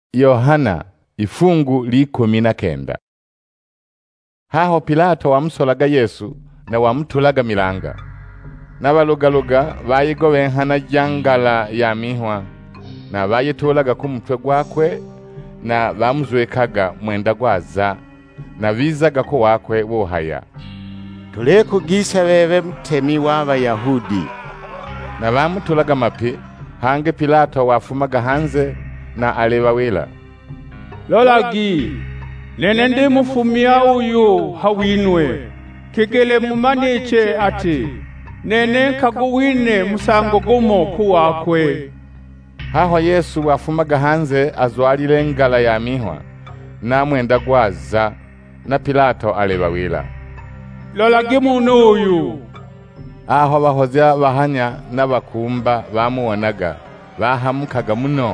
Yohana ifungu likumi na kenda. Haho Pilato wamusolaga Yesu na wamutulaga milanga. N'abalugaluga bayigobenhana jangala ya mihwa na bayitulaga kumutwe gwakwe na bamuzwekaga mwenda gwaza na bizaga ko wakwe wohaya. Tulekugisa bebe mutemi w'Abayahudi. Na bamutulaga mapi hange Pilato wafumaga hanze na alebawela. Lolagi, nene ndi mufumia uyu hawinwe, kigele mumaniche ati, nene kaguwine musango gumo kuwakwe. Haho Yesu wafumaga hanze azwalile ngala ya mihwa na mwenda gwaza na Pilato alebawela. Lolagi munu uyu. Aho bahozya bahanya n'abakumba bamuwonaga bahamukaga muno.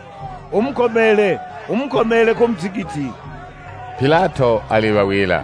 Umukomele kumzigiti. Pilato alibawela.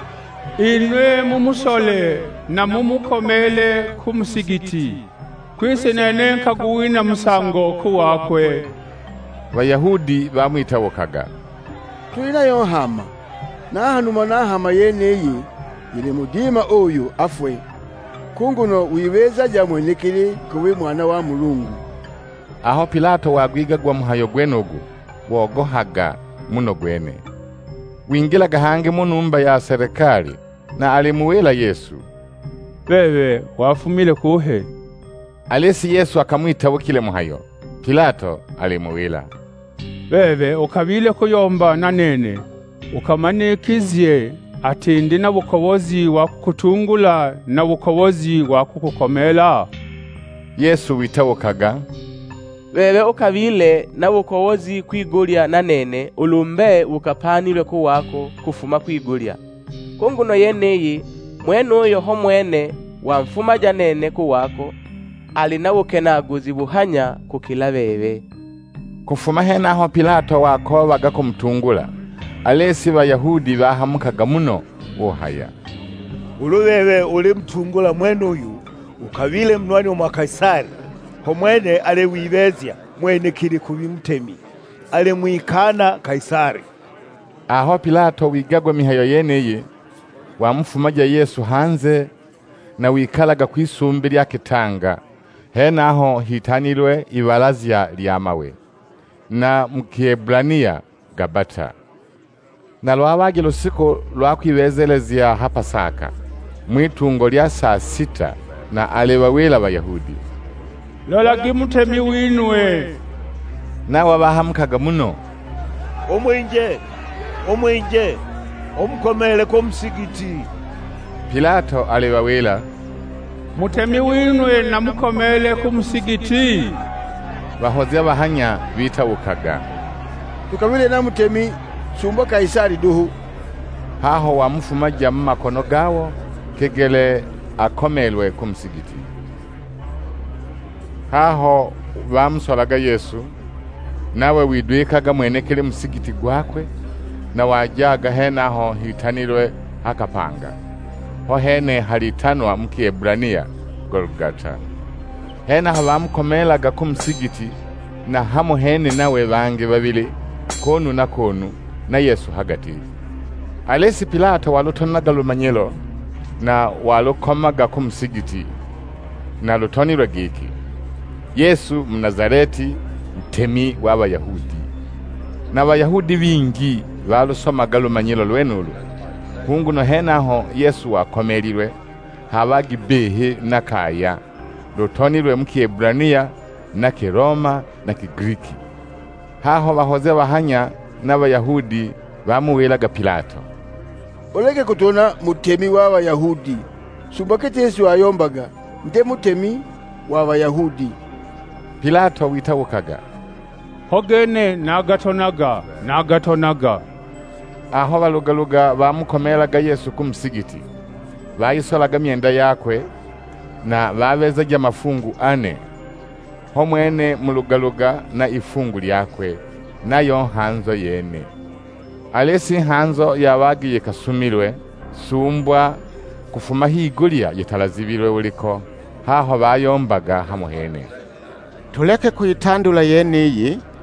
Inwe mumusole na mumukomele kumzigiti. Kwisi nene kaguwina musango kuwakwe. Bayahudi bamwitawokaga. Tulina yohama. Nahanuma nahama yeneyi yili mudima oyu afwe. Kunguno wibeza jamwenekele kuwe mwana wa Mulungu. Aho Pilato wagwigagwa muhayo gwenogu wogohaga muno gwene. Wingilaga hange munumba ya serikali na alimuwela Yesu. Bebe wafumile kuhe. Alesi Yesu akamwitawukile muhayo. Pilato alimuwela. Bebe ukabile kuyomba na nene. Ukamanekizye ati ndi na bukobozi wa kutungula na bukobozi wa kukukomela. Yesu witawukaga. Bebe ukabile na bukobozi kwigulya na nene ulumbe ukapanilwe kuwako kufuma kwigulya. Kunguno yeneyi mwenuyo ho mwene wamfuma janene kuwako alina bukenaguzi buhanya kukila bebe. Kufuma henaho Pilato wakobaga kumutungula. Alesi Bayahudi bahamukaga muno wohaya. Ulubebe uli mtungula mwenuyu ukabile mnwani wa Kaisari. Homwene ale wibezya mwene kili kubi mtemi. Ale mwikana Kaisari. Aho Pilato wigagwa mihayo yeneye wamufumaja Yesu hanze na wikalaga kwisumbi lya kitanga. Henaho hitanilwe ibalazya lyamawe na mkiebrania Gabata. Na lwabagi lusiko lwakwibezelezya hapa Pasaka mwitungo lya saa 6 na alebawela Bayahudi. Lolagi mutemi winwe. Na wabahamukaga muno. Omwenje, umukomele kumzigiti. Pilato alebawela. Mutemi winwe na mukomele kumzigiti. Bahozya bahanya bitawukaga. Tukabile na mutemi sumba Kaisari duhu. Haho wamufumaja mumakono gawo kegele akomelwe kumzigiti. Haho bamusolaga Yesu nawe widwikaga mwenekele musigiti gwakwe na wajaga henaho hitanilwe hakapanga. Ho hene halitanwa mkiebrania Golgata. Henaho bamukomelaga kumsigiti na hamo hene nawe bange babili konu na konu na Yesu hagati. Alesi Pilato walutonaga lumanyelo na walukomaga kumsigiti na lutonilwe giki. Yesu Mnazareti mtemi w'Abayahudi. N'Abayahudi bingi balusomaga lumanyelo lwenulu. Kunguno henaho Yesu wakomelirwe habagi behe na kaya. Lutonilwe mkiebrania na Kiroma na Kigriki. Haho bahoze bahanya n'Abayahudi bamuwelaga Pilato. Oleke kutona mutemi w'Abayahudi. Sumbakete Yesu ayombaga nde mutemi w'Abayahudi. Pilato witawukaga. Hogene nagatonaga. Aho balugaluga bamukomelaga Yesu kumsigiti. Bayisolaga myenda yakwe na babezaga mafungu 4. Homwene mulugaluga na ifungu lyakwe nayo hanzo yene. Alesi hanzo yabagiye kasumilwe sumbwa kufuma higulya yitalazibilwe uliko. Haho bayombaga hamuhene. Tuleke kuyitandula yeneyi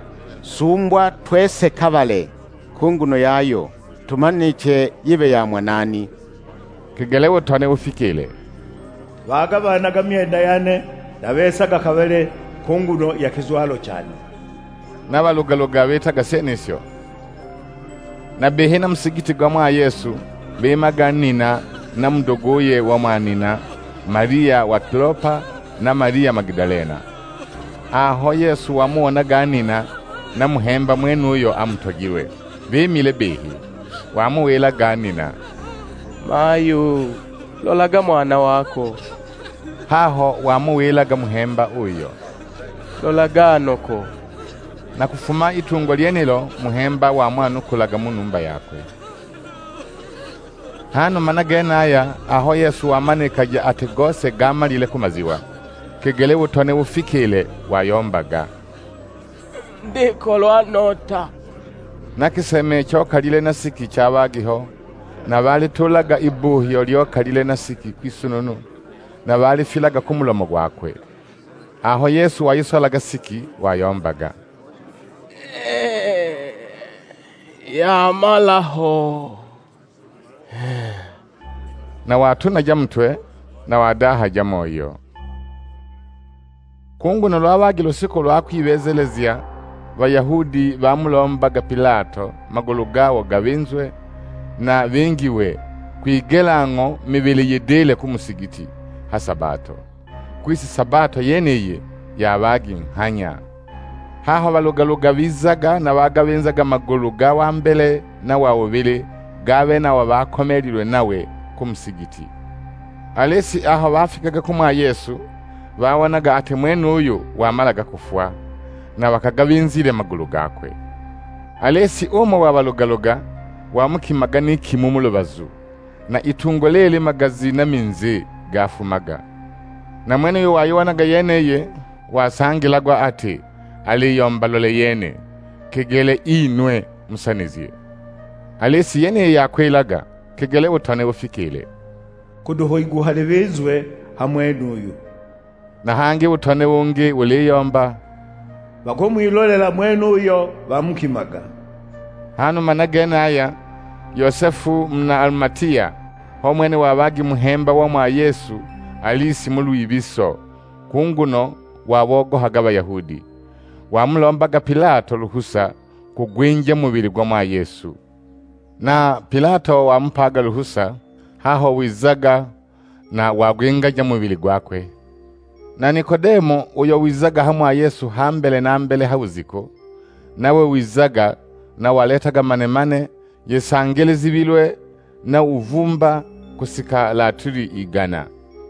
sumbwa twese kabale kunguno yayo tumaniche yibe ya mwanani. Kigele butone bufikile bagabanaga myenda yane nabesaga kabale kunguno ya kizwalo cyane n'abalugaluga betaga senisyo na behe na msigiti gwa mwa Yesu bemaga nina na mdogoye wa mwanina Maria wa Klopa na Maria Magdalena. Aho Yesu wamuona ganina na muhemba mwenu uyo amutogiwe bemile behi wamuwela ganina, mayu lolaga mwana wako. Haho wamuwelaga muhemba uyo lolaga noko. Na kufuma itungo lyenilo muhemba wamwanukulaga munumba yakwe. Hano managena aya aho Yesu wamanikaja ati gose gamalile kumaziwa kigele butone bufikile wayombaga ndikolwa nota. Nakiseme chokalile na siki chabagiho na bali tulaga ibuhyo lyokalile na siki kwisununu na bali filaga kumulomo gwakwe. Aho Yesu wayisolaga siki wayombaga ya malaho. Na watuna jamtwe na wadaha jamoyo. Kunguno lwabagilo siko lwakwibezelezya Bayahudi bamulombaga Pilato magulu gawo gabinzwe na bengiwe kwigelango mibili yedele kumusigiti ha Sabato. Kwisi Sabato yeneye yabagi hanya. Haho balugaluga bizaga na bagabenzaga magulu gawa mbele na wawobele gabe na wabakomelirwe nawe kumusigiti. Alesi aho bafikaga kumwa Yesu bawonaga ati mwenu uyu wamalaga kufwa na bakagabinzire magulu gakwe. Alesi umo wabalugaluga wamukimaga n'ikimumulobazu na itungo lele magazi na minze gafumaga. Na mwenu uyu wayiwanaga yeneye wasangilagwa ati aliyombalole yene kigele inwe musanizie. Alesi yene yakwelaga kigele butone bufikile kuduhoiguhale bezwe hamwe n'uyu na hangi butone bungi uliyomba bakomwilolela mwenu uyo bamukimaga. Hano managena aya Yosefu mna Almatia homwene wabagi muhemba wa mwa Yesu alisi muluibiso kunguno wabogohaga Abayahudi wamulombaga Pilato luhusa kugwinja mubili gwa mwa Yesu. Na Pilato wampaga luhusa haho wizaga na wagwingaja mubili gwakwe. Na Nikodemo uyo wizaga hamwa Yesu hambele na mbele hauziko nawe wizaga na waletaga manemane yesangele zibilwe na uvumba kusika laturi igana.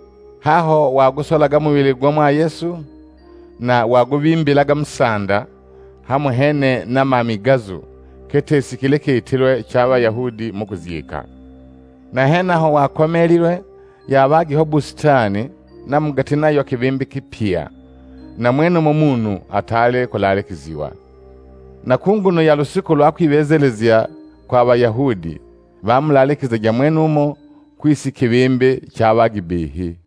Haho wagusolaga mubili gwa mwa Yesu na wagubimbilaga msanda hamuhene na mamigazu kete sikileke itilwe chaba Yahudi mukuzika. Na hena ho wakomelirwe yabagi ho bustani na mugati nayo kibimbi kipia na mwenu mumunu atale kulale kiziwa. Na kunguno ya lusiko lwakwibezelezya kwa Abayahudi bamulalekiza mwenu mo kwisi kibimbi chabagi behi.